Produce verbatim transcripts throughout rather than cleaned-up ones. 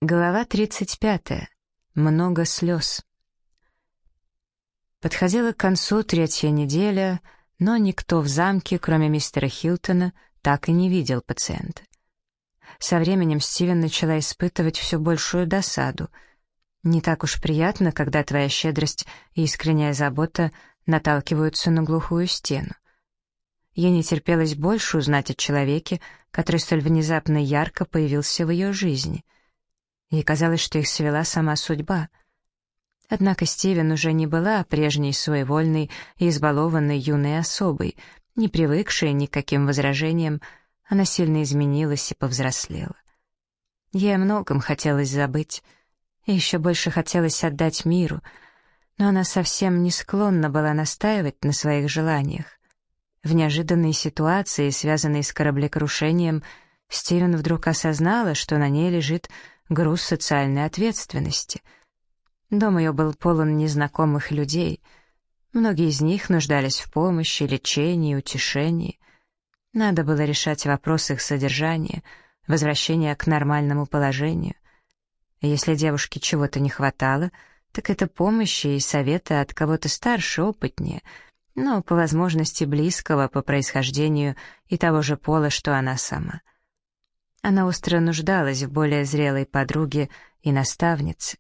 Глава тридцать пятая. Много слез. Подходила к концу третья неделя, но никто в замке, кроме мистера Хилтона, так и не видел пациента. Со временем Стивен начала испытывать все большую досаду. Не так уж приятно, когда твоя щедрость и искренняя забота наталкиваются на глухую стену. Ей не терпелось больше узнать о человеке, который столь внезапно ярко появился в ее жизни. Ей казалось, что их свела сама судьба. Однако Стивен уже не была прежней своевольной и избалованной юной особой, не привыкшей ни к каким возражениям. Она сильно изменилась и повзрослела. Ей о многом хотелось забыть, и еще больше хотелось отдать миру, но она совсем не склонна была настаивать на своих желаниях. В неожиданной ситуации, связанной с кораблекрушением, Стивен вдруг осознала, что на ней лежит груз социальной ответственности. Дом ее был полон незнакомых людей. Многие из них нуждались в помощи, лечении, утешении. Надо было решать вопрос их содержания, возвращения к нормальному положению. Если девушке чего-то не хватало, так это помощи и совета от кого-то старше, опытнее, но по возможности близкого по происхождению и того же пола, что она сама. Она остро нуждалась в более зрелой подруге и наставнице.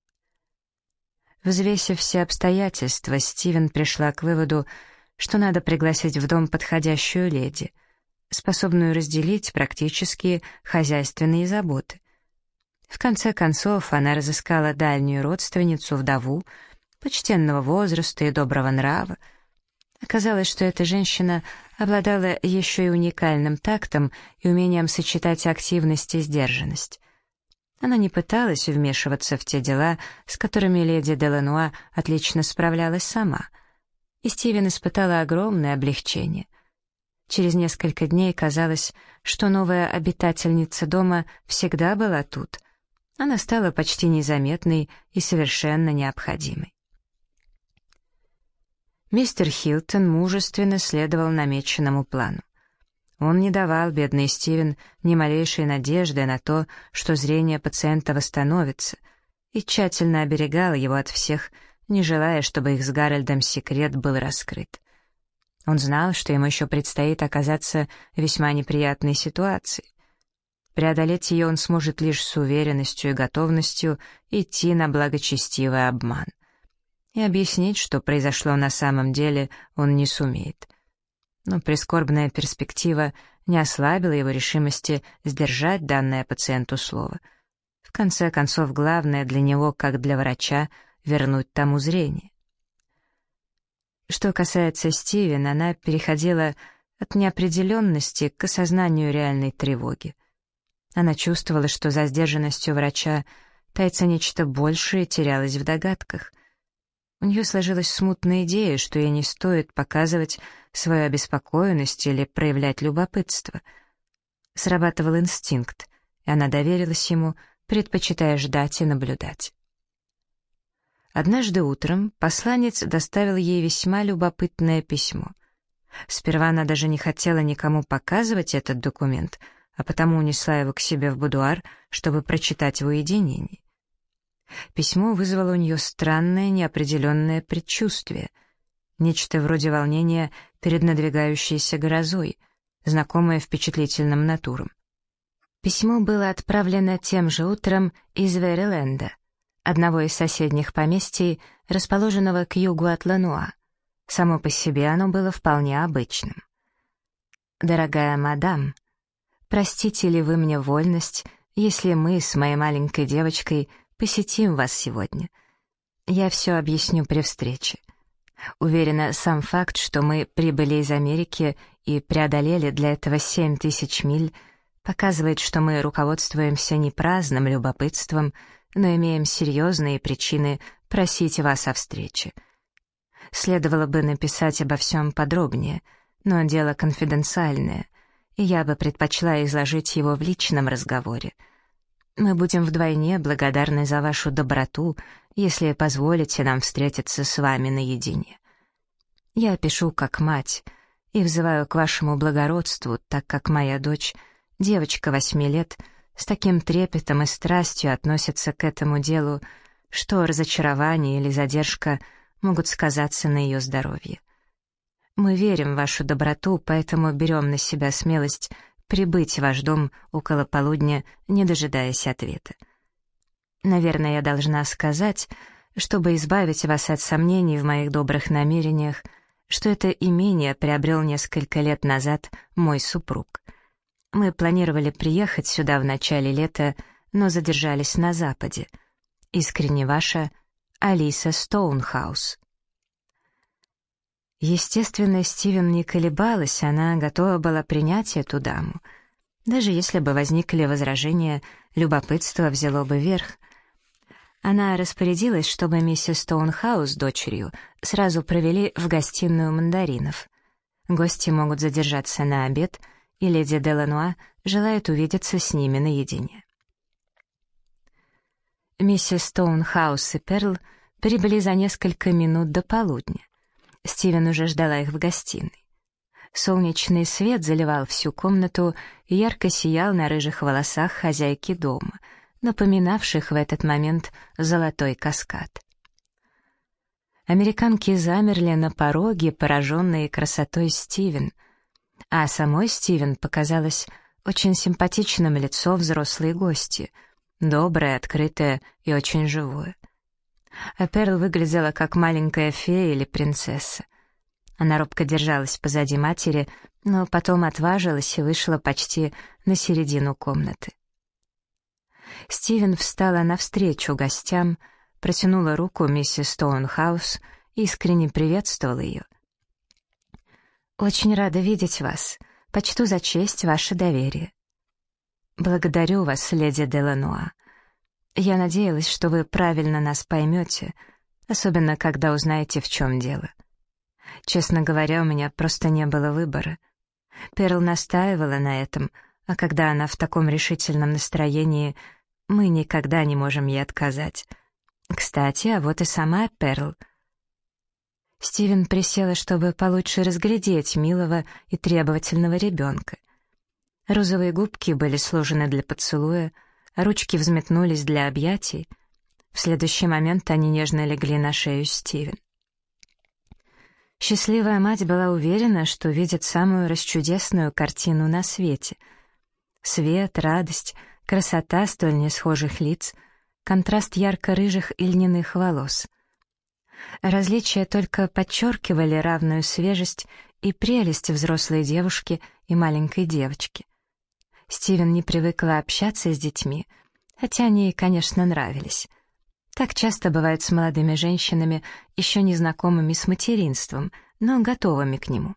Взвесив все обстоятельства, Стивен пришла к выводу, что надо пригласить в дом подходящую леди, способную разделить практические хозяйственные заботы. В конце концов, она разыскала дальнюю родственницу, вдову, почтенного возраста и доброго нрава. Оказалось, что эта женщина обладала еще и уникальным тактом и умением сочетать активность и сдержанность. Она не пыталась вмешиваться в те дела, с которыми леди Делануа отлично справлялась сама, и Стивен испытала огромное облегчение. Через несколько дней казалось, что новая обитательница дома всегда была тут. Она стала почти незаметной и совершенно необходимой. Мистер Хилтон мужественно следовал намеченному плану. Он не давал, бедный Стивен, ни малейшей надежды на то, что зрение пациента восстановится, и тщательно оберегал его от всех, не желая, чтобы их с Гарольдом секрет был раскрыт. Он знал, что ему еще предстоит оказаться в весьма неприятной ситуации. Преодолеть ее он сможет лишь с уверенностью и готовностью идти на благочестивый обман. И объяснить, что произошло на самом деле, он не сумеет. Но прискорбная перспектива не ослабила его решимости сдержать данное пациенту слово. В конце концов, главное для него, как для врача, вернуть тому зрение. Что касается Стивен, она переходила от неопределенности к осознанию реальной тревоги. Она чувствовала, что за сдержанностью врача таится нечто большее, и терялась в догадках. У нее сложилась смутная идея, что ей не стоит показывать свою обеспокоенность или проявлять любопытство. Срабатывал инстинкт, и она доверилась ему, предпочитая ждать и наблюдать. Однажды утром посланец доставил ей весьма любопытное письмо. Сперва она даже не хотела никому показывать этот документ, а потому унесла его к себе в будуар, чтобы прочитать в уединении. Письмо вызвало у нее странное, неопределенное предчувствие, нечто вроде волнения перед надвигающейся грозой, знакомое впечатлительным натурам. Письмо было отправлено тем же утром из Вериленда, одного из соседних поместий, расположенного к югу от Лануа. Само по себе оно было вполне обычным. «Дорогая мадам, простите ли вы мне вольность, если мы с моей маленькой девочкой посетим вас сегодня? Я все объясню при встрече. Уверена, сам факт, что мы прибыли из Америки и преодолели для этого семь тысяч миль, показывает, что мы руководствуемся не праздным любопытством, но имеем серьезные причины просить вас о встрече. Следовало бы написать обо всем подробнее, но дело конфиденциальное, и я бы предпочла изложить его в личном разговоре. Мы будем вдвойне благодарны за вашу доброту, если позволите нам встретиться с вами наедине. Я пишу как мать и взываю к вашему благородству, так как моя дочь, девочка восьми лет, с таким трепетом и страстью относятся к этому делу, что разочарование или задержка могут сказаться на ее здоровье. Мы верим в вашу доброту, поэтому берем на себя смелость прибыть в ваш дом около полудня, не дожидаясь ответа. Наверное, я должна сказать, чтобы избавить вас от сомнений в моих добрых намерениях, что это имение приобрел несколько лет назад мой супруг. Мы планировали приехать сюда в начале лета, но задержались на западе. Искренне ваша Алиса Стоунхаус. Естественно, Стивен не колебалась, она готова была принять эту даму. Даже если бы возникли возражения, любопытство взяло бы верх. Она распорядилась, чтобы миссис Стоунхаус с дочерью сразу провели в гостиную мандаринов. Гости могут задержаться на обед, и леди Делануа желает увидеться с ними наедине. Миссис Стоунхаус и Перл прибыли за несколько минут до полудня. Стивен уже ждала их в гостиной. Солнечный свет заливал всю комнату и ярко сиял на рыжих волосах хозяйки дома, напоминавших в этот момент золотой каскад. Американки замерли на пороге, пораженные красотой Стивен, а самой Стивен показалось очень симпатичным лицо взрослой гости, доброе, открытое и очень живое. А Перл выглядела как маленькая фея или принцесса. Она робко держалась позади матери, но потом отважилась и вышла почти на середину комнаты. Стивен встала навстречу гостям, протянула руку миссис Стоунхаус и искренне приветствовала ее. «Очень рада видеть вас. Почту за честь ваше доверие». «Благодарю вас, леди Делануа. Я надеялась, что вы правильно нас поймете, особенно когда узнаете, в чем дело. Честно говоря, у меня просто не было выбора. Перл настаивала на этом, а когда она в таком решительном настроении, мы никогда не можем ей отказать. Кстати, а вот и сама Перл». Стивен присела, чтобы получше разглядеть милого и требовательного ребенка. Розовые губки были сложены для поцелуя, а ручки взметнулись для объятий. В следующий момент они нежно легли на шею Стивен. Счастливая мать была уверена, что видит самую расчудесную картину на свете. Свет, радость, красота столь несхожих лиц, контраст ярко-рыжих и льняных волос. Различия только подчеркивали равную свежесть и прелесть взрослой девушки и маленькой девочки. Стивен не привыкла общаться с детьми, хотя они ей, конечно, нравились. Так часто бывает с молодыми женщинами, еще не знакомыми с материнством, но готовыми к нему.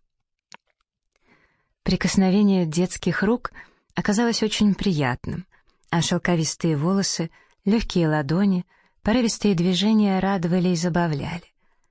Прикосновение детских рук оказалось очень приятным, а шелковистые волосы, легкие ладони, порывистые движения радовали и забавляли.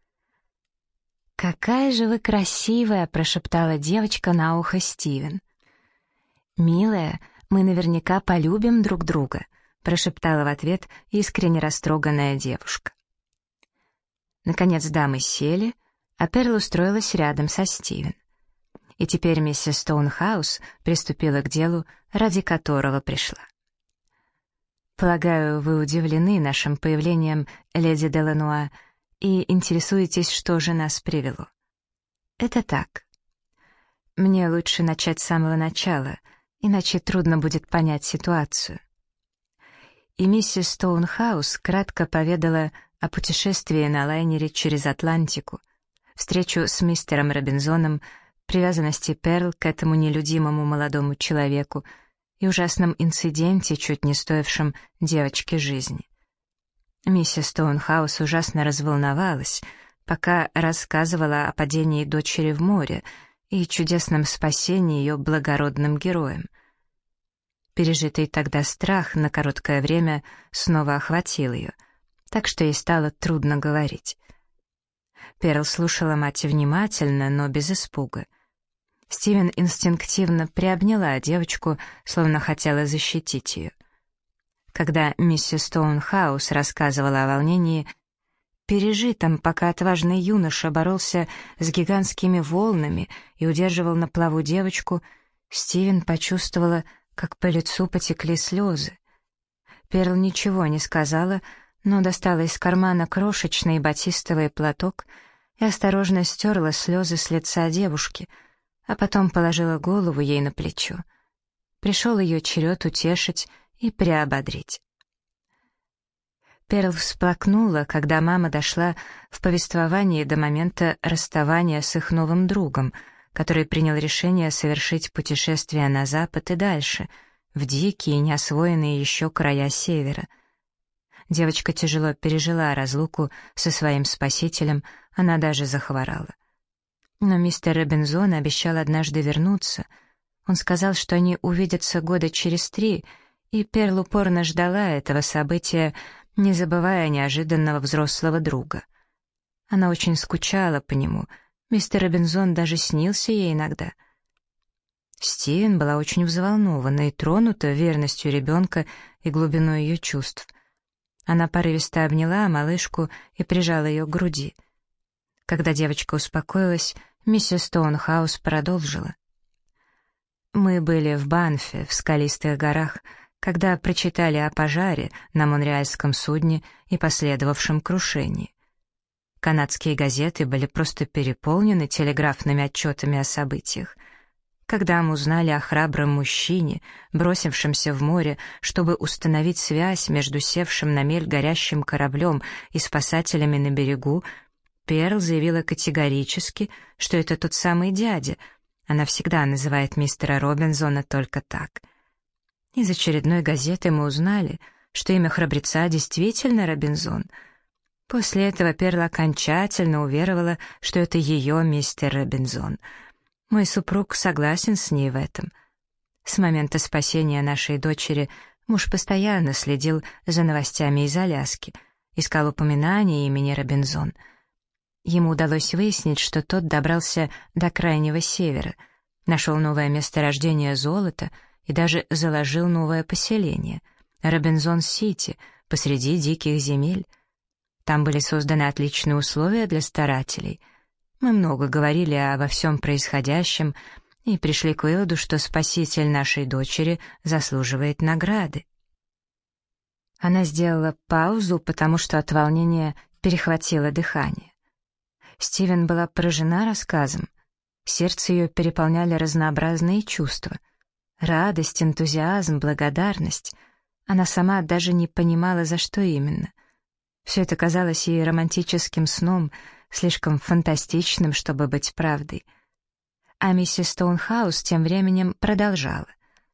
«Какая же вы красивая!» — прошептала девочка на ухо Стивен. «Милая, мы наверняка полюбим друг друга», — прошептала в ответ искренне растроганная девушка. Наконец дамы сели, а Перл устроилась рядом со Стивен. И теперь миссис Стоунхаус приступила к делу, ради которого пришла. «Полагаю, вы удивлены нашим появлением, леди Делануа, и интересуетесь, что же нас привело. Это так. Мне лучше начать с самого начала, иначе трудно будет понять ситуацию». И миссис Стоунхаус кратко поведала о путешествии на лайнере через Атлантику, встречу с мистером Робинзоном, привязанности Перл к этому нелюдимому молодому человеку и ужасном инциденте, чуть не стоившем девочке жизни. Миссис Стоунхаус ужасно разволновалась, пока рассказывала о падении дочери в море и чудесном спасении ее благородным героем. Пережитый тогда страх на короткое время снова охватил ее, так что ей стало трудно говорить. Перл слушала мать внимательно, но без испуга. Стивен инстинктивно приобняла девочку, словно хотела защитить ее. Когда миссис Стоунхаус рассказывала о волнении, пережитом, пока отважный юноша боролся с гигантскими волнами и удерживал на плаву девочку, Стивен почувствовала, как по лицу потекли слезы. Перл ничего не сказала, но достала из кармана крошечный батистовый платок и осторожно стерла слезы с лица девушки, а потом положила голову ей на плечо. Пришел ее черед утешить и приободрить. Перл всплакнула, когда мама дошла в повествовании до момента расставания с их новым другом, который принял решение совершить путешествие на запад и дальше, в дикие, неосвоенные еще края севера. Девочка тяжело пережила разлуку со своим спасителем, она даже захворала. Но мистер Робинзон обещал однажды вернуться. Он сказал, что они увидятся года через три, и Перл упорно ждала этого события, не забывая неожиданного взрослого друга. Она очень скучала по нему, мистер Робинзон даже снился ей иногда. Стивен была очень взволнована и тронута верностью ребенка и глубиной ее чувств. Она порывисто обняла малышку и прижала ее к груди. Когда девочка успокоилась, миссис Стоунхаус продолжила. «Мы были в Банфе, в скалистых горах, когда прочитали о пожаре на монреальском судне и последовавшем крушении. Канадские газеты были просто переполнены телеграфными отчетами о событиях. Когда мы узнали о храбром мужчине, бросившемся в море, чтобы установить связь между севшим на мель горящим кораблем и спасателями на берегу, Перл заявила категорически, что это тот самый дядя. Она всегда называет мистера Робинзона только так. Из очередной газеты мы узнали, что имя храбреца действительно Робинзон. После этого Перл окончательно уверовала, что это ее мистер Робинзон. Мой супруг согласен с ней в этом. С момента спасения нашей дочери муж постоянно следил за новостями из Аляски, искал упоминания имени Робинзон. Ему удалось выяснить, что тот добрался до крайнего севера, нашел новое месторождение золота и даже заложил новое поселение — Робинзон-Сити, посреди диких земель. Там были созданы отличные условия для старателей. Мы много говорили обо всем происходящем и пришли к выводу, что спаситель нашей дочери заслуживает награды. Она сделала паузу, потому что от волнения перехватило дыхание. Стивен была поражена рассказом. Сердце ее переполняли разнообразные чувства. Радость, энтузиазм, благодарность. Она сама даже не понимала, за что именно. Все это казалось ей романтическим сном, слишком фантастичным, чтобы быть правдой. А миссис Стоунхаус тем временем продолжала.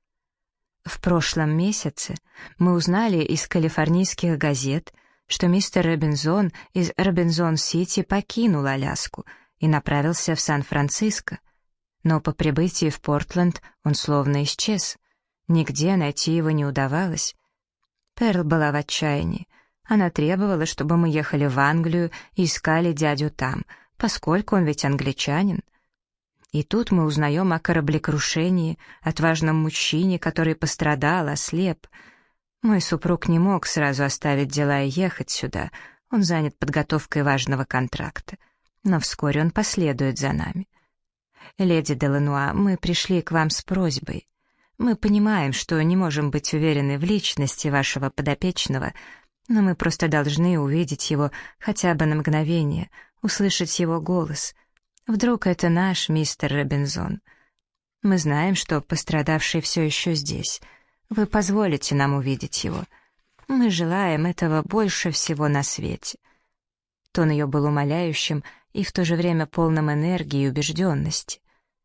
В прошлом месяце мы узнали из калифорнийских газет, что мистер Робинзон из Робинзон-Сити покинул Аляску и направился в Сан-Франциско. Но по прибытии в Портленд он словно исчез. Нигде найти его не удавалось. Перл была в отчаянии. Она требовала, чтобы мы ехали в Англию и искали дядю там, поскольку он ведь англичанин. И тут мы узнаем о кораблекрушении, отважном мужчине, который пострадал, ослеп. Мой супруг не мог сразу оставить дела и ехать сюда, он занят подготовкой важного контракта. Но вскоре он последует за нами. Леди Делануа, мы пришли к вам с просьбой. Мы понимаем, что не можем быть уверены в личности вашего подопечного, но мы просто должны увидеть его хотя бы на мгновение, услышать его голос. Вдруг это наш мистер Робинзон. Мы знаем, что пострадавший все еще здесь. Вы позволите нам увидеть его. Мы желаем этого больше всего на свете». Тон ее был умоляющим и в то же время полным энергии и убежденности.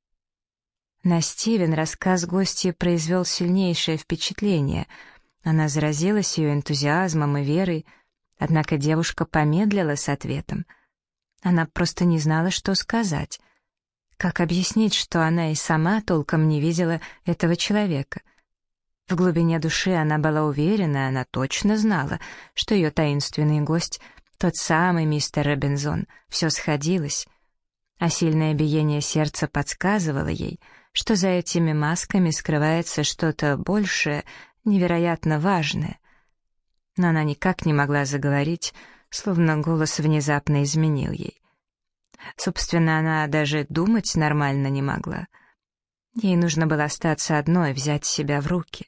На Стивен рассказ гостьи произвел сильнейшее впечатление. Она заразилась ее энтузиазмом и верой, однако девушка помедлила с ответом. Она просто не знала, что сказать. Как объяснить, что она и сама толком не видела этого человека? В глубине души она была уверена, она точно знала, что ее таинственный гость — тот самый мистер Робинзон, все сходилось. А сильное биение сердца подсказывало ей, что за этими масками скрывается что-то большее, невероятно важное. Но она никак не могла заговорить, словно голос внезапно изменил ей. Собственно, она даже думать нормально не могла. Ей нужно было остаться одной, взять себя в руки.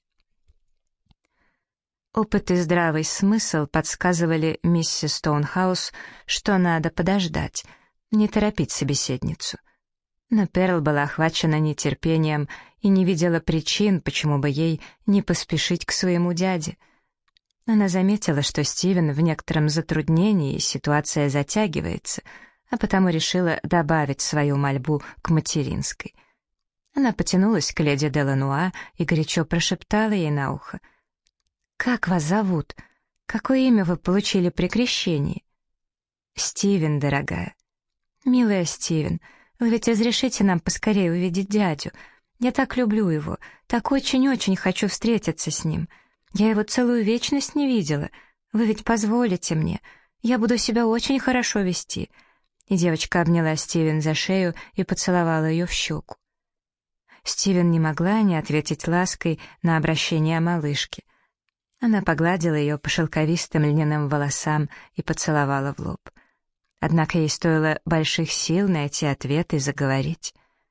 Опыт и здравый смысл подсказывали миссис Стоунхаус, что надо подождать, не торопить собеседницу. Но Перл была охвачена нетерпением и не видела причин, почему бы ей не поспешить к своему дяде. Она заметила, что Стивен в некотором затруднении, и ситуация затягивается, а потому решила добавить свою мольбу к материнской. Она потянулась к леди Делануа и горячо прошептала ей на ухо: «Как вас зовут? Какое имя вы получили при крещении?» «Стивен, дорогая». «Милая Стивен, вы ведь разрешите нам поскорее увидеть дядю? Я так люблю его, так очень-очень хочу встретиться с ним. Я его целую вечность не видела. Вы ведь позволите мне? Я буду себя очень хорошо вести». И девочка обняла Стивен за шею и поцеловала ее в щеку. Стивен не могла не ответить лаской на обращение малышки. Она погладила ее по шелковистым льняным волосам и поцеловала в лоб. Однако ей стоило больших сил найти ответ и заговорить.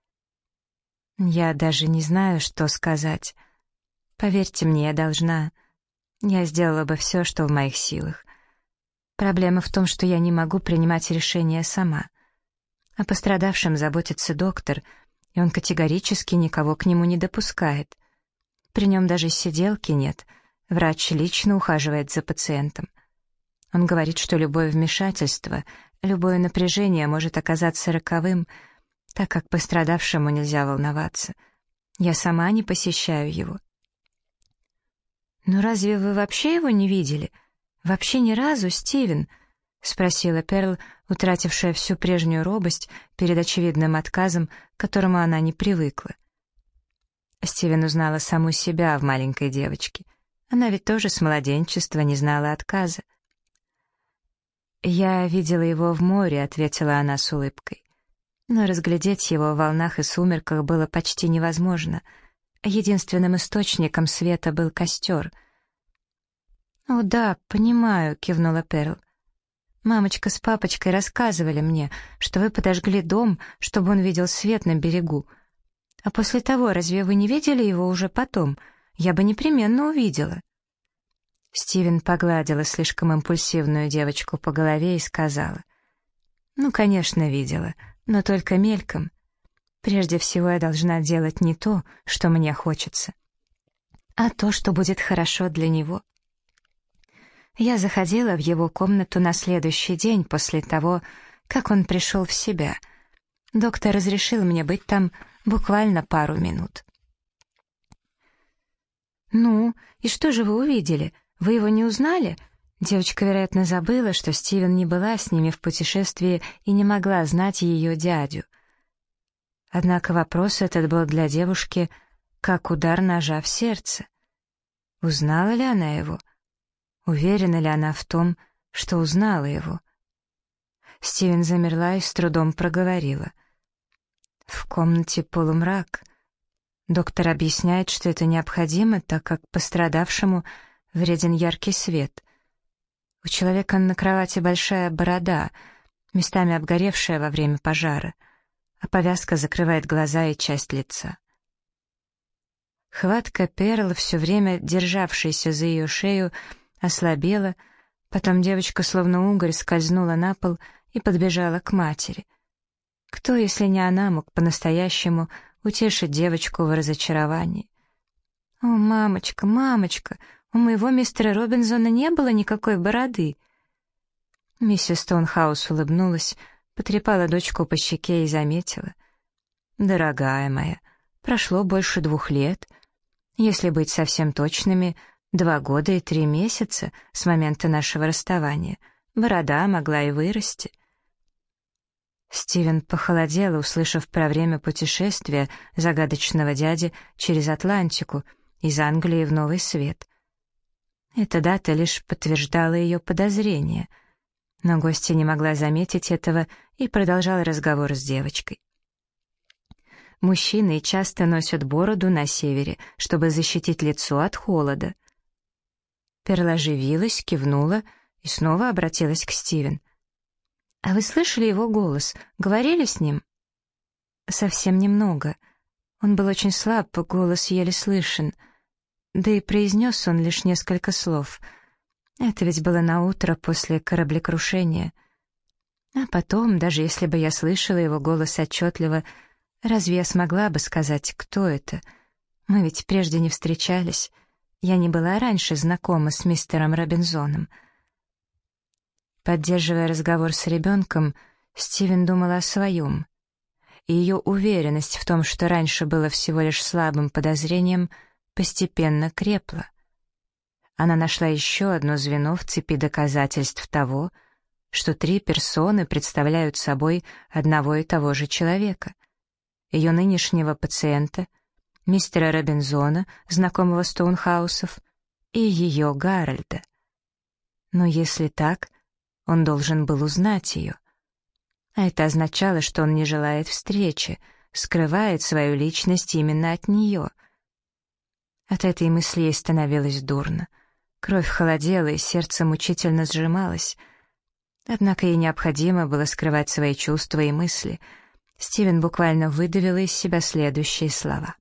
«Я даже не знаю, что сказать. Поверьте мне, я должна. Я сделала бы все, что в моих силах. Проблема в том, что я не могу принимать решения сама. О пострадавшем заботится доктор, и он категорически никого к нему не допускает. При нем даже сиделки нет». Врач лично ухаживает за пациентом. Он говорит, что любое вмешательство, любое напряжение может оказаться роковым, так как пострадавшему нельзя волноваться. Я сама не посещаю его. «Ну разве вы вообще его не видели? Вообще ни разу, Стивен?» — спросила Перл, утратившая всю прежнюю робость перед очевидным отказом, к которому она не привыкла. Стивен узнала саму себя в маленькой девочке. Она ведь тоже с младенчества не знала отказа. «Я видела его в море», — ответила она с улыбкой. Но разглядеть его в волнах и сумерках было почти невозможно. Единственным источником света был костер. «О да, понимаю», — кивнула Перл. «Мамочка с папочкой рассказывали мне, что вы подожгли дом, чтобы он видел свет на берегу. А после того, разве вы не видели его уже потом? Я бы непременно увидела». Стивен погладила слишком импульсивную девочку по голове и сказала: «Ну, конечно, видела, но только мельком. Прежде всего я должна делать не то, что мне хочется, а то, что будет хорошо для него». Я заходила в его комнату на следующий день после того, как он пришел в себя. Доктор разрешил мне быть там буквально пару минут. «Ну, и что же вы увидели? Вы его не узнали?» Девочка, вероятно, забыла, что Стивен не была с ними в путешествии и не могла знать ее дядю. Однако вопрос этот был для девушки как удар ножа в сердце. Узнала ли она его? Уверена ли она в том, что узнала его? Стивен замерла и с трудом проговорила: «В комнате полумрак. Доктор объясняет, что это необходимо, так как пострадавшему вреден яркий свет. У человека на кровати большая борода, местами обгоревшая во время пожара, а повязка закрывает глаза и часть лица». Хватка Перл, все время державшаяся за ее шею, ослабела, потом девочка словно угорь скользнула на пол и подбежала к матери. Кто, если не она, мог по-настоящему утешить девочку в разочаровании? «О, мамочка, мамочка, у моего мистера Робинзона не было никакой бороды». Миссис Стоунхаус улыбнулась, потрепала дочку по щеке и заметила: «Дорогая моя, прошло больше двух лет. Если быть совсем точными, два года и три месяца с момента нашего расставания. Борода могла и вырасти». Стивен похолодел, услышав про время путешествия загадочного дяди через Атлантику, из Англии в Новый Свет. Эта дата лишь подтверждала ее подозрения, но гостья не могла заметить этого и продолжала разговор с девочкой. Мужчины часто носят бороду на севере, чтобы защитить лицо от холода. Перл оживилась, кивнула и снова обратилась к Стивен. «А вы слышали его голос? Говорили с ним?» «Совсем немного. Он был очень слаб, голос еле слышен. Да и произнес он лишь несколько слов. Это ведь было наутро после кораблекрушения. А потом, даже если бы я слышала его голос отчетливо, разве я смогла бы сказать, кто это? Мы ведь прежде не встречались. Я не была раньше знакома с мистером Робинзоном. Поддерживая разговор с ребенком, Стивен думала о своем. И ее уверенность в том, что раньше было всего лишь слабым подозрением, постепенно крепла. Она нашла еще одно звено в цепи доказательств того, что три персоны представляют собой одного и того же человека. Ее нынешнего пациента, мистера Робинзона, знакомого Стоунхаусов, и ее Гарольда. Но если так, он должен был узнать ее. А это означало, что он не желает встречи, скрывает свою личность именно от нее. От этой мысли ей становилось дурно. Кровь холодела, и сердце мучительно сжималось. Однако ей необходимо было скрывать свои чувства и мысли. Стивен буквально выдавила из себя следующие слова.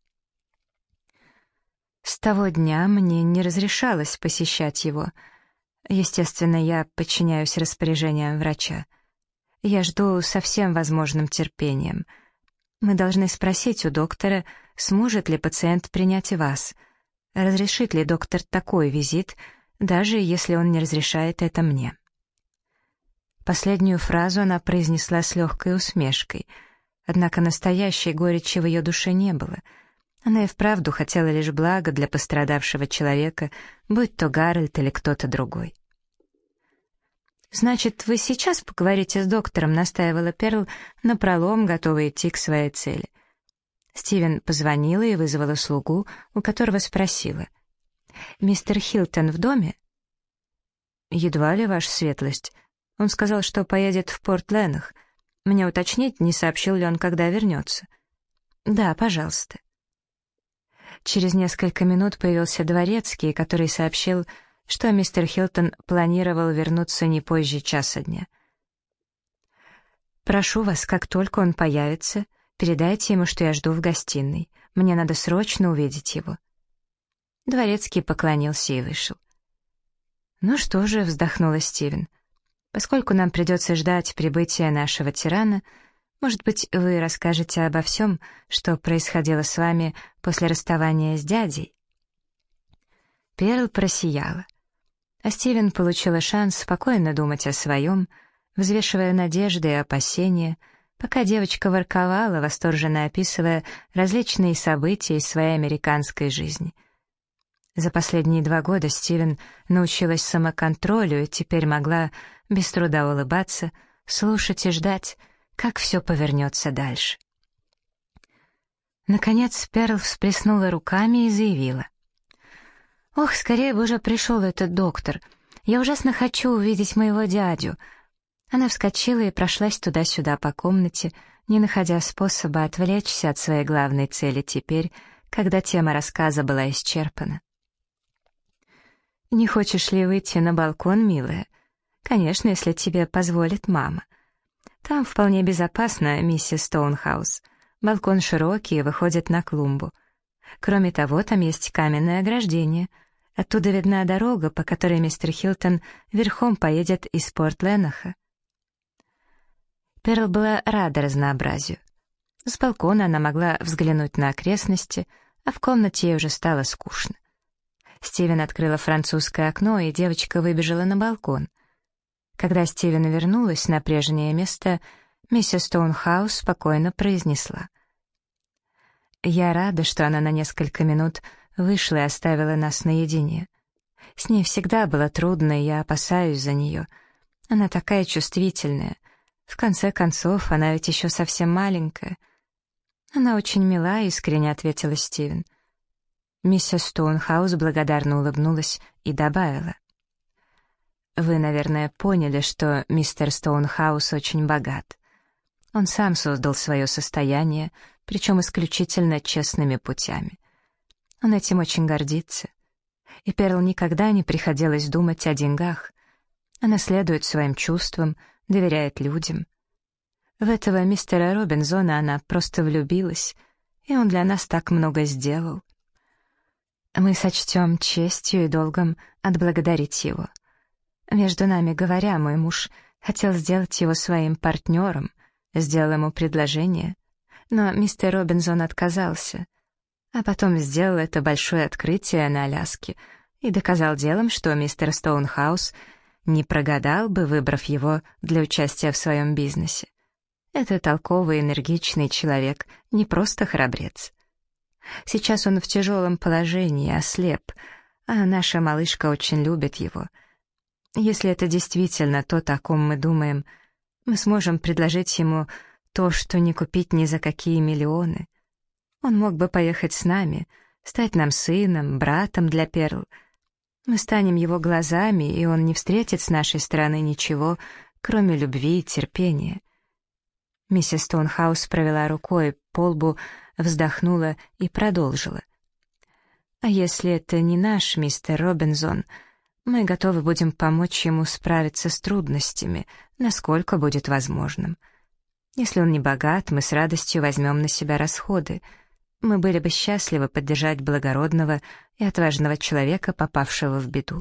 «С того дня мне не разрешалось посещать его. Естественно, я подчиняюсь распоряжениям врача. Я жду со всем возможным терпением. Мы должны спросить у доктора, сможет ли пациент принять вас, разрешит ли доктор такой визит, даже если он не разрешает это мне». Последнюю фразу она произнесла с легкой усмешкой, однако настоящей горечи в ее душе не было. Она и вправду хотела лишь блага для пострадавшего человека, будь то Гарольд или кто-то другой. «Значит, вы сейчас поговорите с доктором», — настаивала Перл, напролом готовая идти к своей цели. Стивен позвонила и вызвала слугу, у которого спросила: «Мистер Хилтон в доме?» «Едва ли, ваша светлость. Он сказал, что поедет в Порт-Ленах. Мне уточнить, не сообщил ли он, когда вернется?» «Да, пожалуйста». Через несколько минут появился дворецкий, который сообщил, что мистер Хилтон планировал вернуться не позже часа дня. «Прошу вас, как только он появится, передайте ему, что я жду в гостиной. Мне надо срочно увидеть его». Дворецкий поклонился и вышел. «Ну что же», — вздохнула Стивен, — «поскольку нам придется ждать прибытия нашего тирана, может быть, вы расскажете обо всем, что происходило с вами после расставания с дядей?» Перл просияла. А Стивен получила шанс спокойно думать о своем, взвешивая надежды и опасения, пока девочка ворковала, восторженно описывая различные события из своей американской жизни. За последние два года Стивен научилась самоконтролю и теперь могла без труда улыбаться, слушать и ждать, как все повернется дальше. Наконец Перл всплеснула руками и заявила: «Ох, скорее бы уже пришел этот доктор. Я ужасно хочу увидеть моего дядю». Она вскочила и прошлась туда-сюда по комнате, не находя способа отвлечься от своей главной цели теперь, когда тема рассказа была исчерпана. «Не хочешь ли выйти на балкон, милая? Конечно, если тебе позволит мама. Там вполне безопасно, миссис Стоунхаус. Балкон широкий и выходит на клумбу. Кроме того, там есть каменное ограждение. Оттуда видна дорога, по которой мистер Хилтон верхом поедет из Порт-Ленаха». Перл была рада разнообразию. С балкона она могла взглянуть на окрестности, а в комнате ей уже стало скучно. Стивен открыла французское окно, и девочка выбежала на балкон. Когда Стивен вернулась на прежнее место, миссис Стоунхаус спокойно произнесла: «Я рада, что она на несколько минут вышла и оставила нас наедине. С ней всегда было трудно, и я опасаюсь за нее. Она такая чувствительная. В конце концов, она ведь еще совсем маленькая». «Она очень мила», — искренне ответила Стивен. Миссис Стоунхаус благодарно улыбнулась и добавила: «Вы, наверное, поняли, что мистер Стоунхаус очень богат. Он сам создал свое состояние, причем исключительно честными путями. Он этим очень гордится. И Перл никогда не приходилось думать о деньгах. Она следует своим чувствам, доверяет людям. В этого мистера Робинзона она просто влюбилась, и он для нас так много сделал. Мы сочтем честью и долгом отблагодарить его. Между нами говоря, мой муж хотел сделать его своим партнером, сделал ему предложение, но мистер Робинзон отказался, а потом сделал это большое открытие на Аляске и доказал делом, что мистер Стоунхаус не прогадал бы, выбрав его для участия в своем бизнесе. Это толковый, энергичный человек, не просто храбрец. Сейчас он в тяжелом положении, ослеп, а наша малышка очень любит его. Если это действительно то, о ком мы думаем, мы сможем предложить ему то, что не купить ни за какие миллионы. Он мог бы поехать с нами, стать нам сыном, братом для Перл. Мы станем его глазами, и он не встретит с нашей стороны ничего, кроме любви и терпения. Миссис Стоунхаус провела рукой по лбу, вздохнула и продолжила. «А если это не наш мистер Робинзон, мы готовы будем помочь ему справиться с трудностями, насколько будет возможным. Если он не богат, мы с радостью возьмем на себя расходы. Мы были бы счастливы поддержать благородного и отважного человека, попавшего в беду».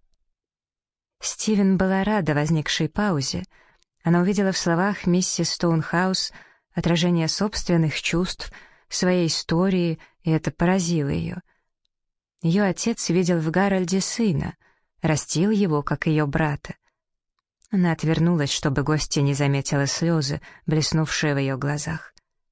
Стивен была рада возникшей паузе. Она увидела в словах миссис Стоунхаус отражение собственных чувств, своей истории, и это поразило ее. Ее отец видел в Гарольде сына, растил его, как ее брата. Она отвернулась, чтобы гостья не заметила слезы, блеснувшие в ее глазах.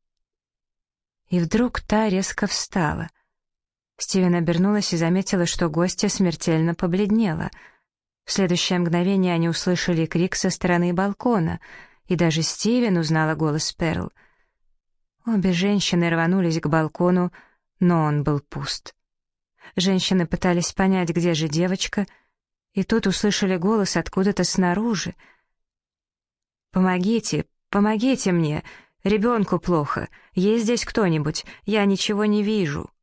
И вдруг та резко встала. Стивен обернулась и заметила, что гостья смертельно побледнела. В следующее мгновение они услышали крик со стороны балкона, и даже Стивен узнала голос Перл. Обе женщины рванулись к балкону, но он был пуст. Женщины пытались понять, где же девочка, и тут услышали голос откуда-то снаружи. «Помогите, помогите мне! Ребенку плохо! Есть здесь кто-нибудь? Я ничего не вижу!»